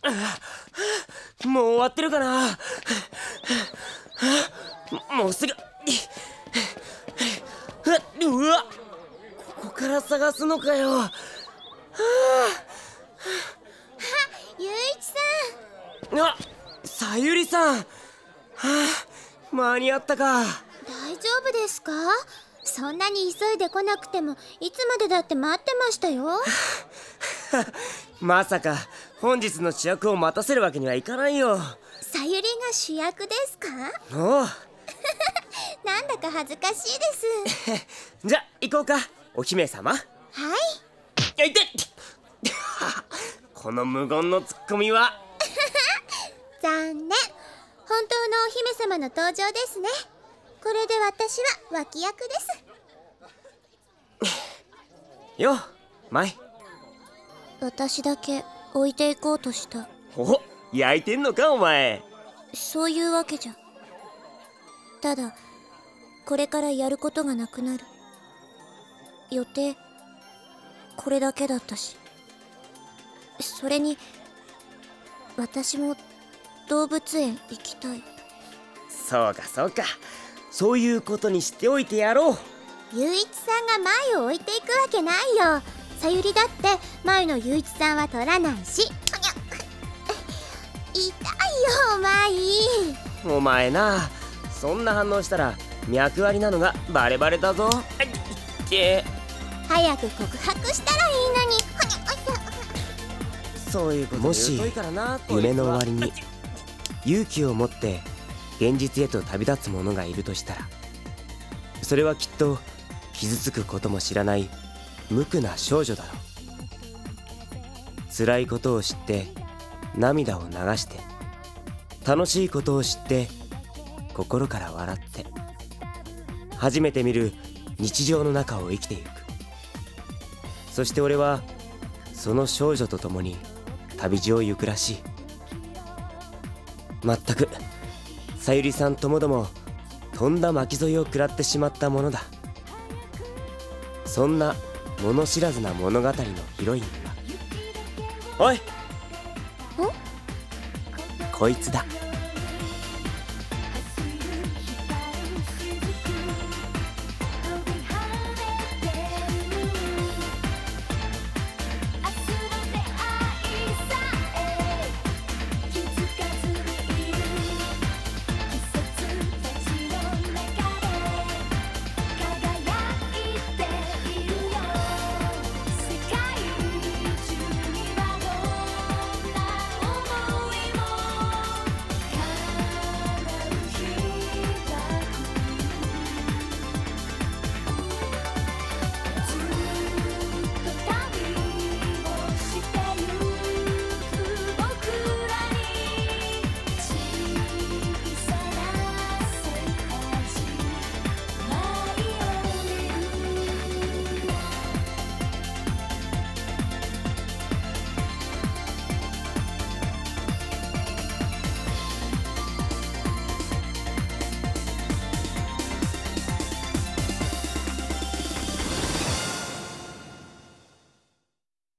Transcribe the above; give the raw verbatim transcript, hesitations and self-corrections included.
もう終わってるかな。もうすぐ。うわ、ここから探すのかよ。はあ、 ゆういちさん。あ、さゆりさん。はあ、間に合ったか。 ん、大丈夫ですか？そんなに急いで来なくてもいつまでだって待ってましたよ。 まさか本日の主役を待たせるわけにはいかないよ。 さゆりが主役ですか？ おう。 なんだか恥ずかしいです。 じゃあ行こうか、お姫様。 はい。 いてこの無言のツッコミは。 残念。本当のお姫様の登場ですね。これで私は脇役です。 よ、舞。 私だけ置いていこうとした。 お、焼いてんのかお前。 そういうわけじゃ。ただこれからやることがなくなる。予定これだけだったし。それに私も動物園行きたい。 そうかそうか、そういうことにしておいてやろう。 ゆういちさんが舞を置いていくわけないよ。さゆりだって舞のゆういちさんは取らないし。痛いよ舞。 お前な、そんな反応したら脈ありなのがバレバレだぞ。って早く告白したらいいのに。 そういうこともし夢の終わりに勇気を持って現実へと旅立つ者がいるとしたら、それはきっと傷つくことも知らない無垢な少女だろう。辛いことを知って涙を流して、楽しいことを知って心から笑って、初めて見る日常の中を生きていく。そして俺はその少女と共に旅路を行くらしい。まったくさゆりさんともどもとんだ巻き添えを食らってしまったものだ。そんな物知らずな物語のヒロインは、おい、こいつだ。